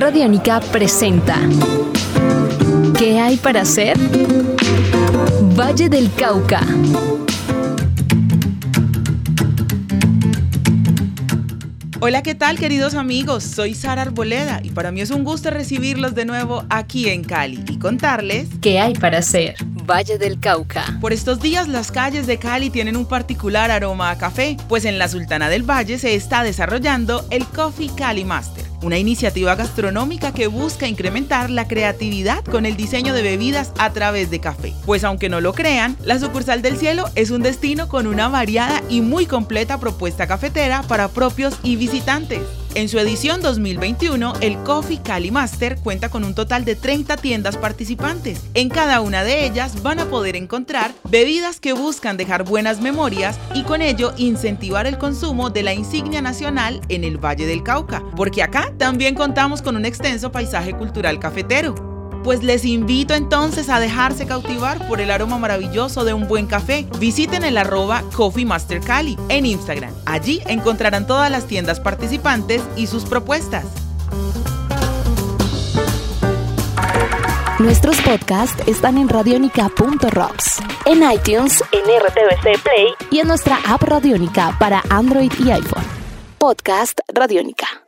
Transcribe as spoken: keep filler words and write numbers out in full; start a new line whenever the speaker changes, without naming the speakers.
Radiónica presenta ¿Qué hay para hacer? Valle del Cauca.
Hola, ¿qué tal, queridos amigos? Soy Sara Arboleda y para mí es un gusto recibirlos de nuevo aquí en Cali y contarles
¿Qué hay para hacer? Valle del Cauca.
Por estos días las calles de Cali tienen un particular aroma a café, pues en la Sultana del Valle se está desarrollando el Coffee Cali Master, una iniciativa gastronómica que busca incrementar la creatividad con el diseño de bebidas a través de café. Pues aunque no lo crean, la sucursal del Cielo es un destino con una variada y muy completa propuesta cafetera para propios y visitantes. En su edición dos mil veintiuno, el Coffee Cali Master cuenta con un total de treinta tiendas participantes. En cada una de ellas van a poder encontrar bebidas que buscan dejar buenas memorias y con ello incentivar el consumo de la insignia nacional en el Valle del Cauca, porque acá también contamos con un extenso paisaje cultural cafetero. Pues les invito entonces a dejarse cautivar por el aroma maravilloso de un buen café. Visiten el arroba Coffee Master Cali en Instagram. Allí encontrarán todas las tiendas participantes y sus propuestas.
Nuestros podcasts están en radionica punto rocks, en iTunes, en R T V C Play y en nuestra app Radiónica para Android y iPhone. Podcast Radiónica.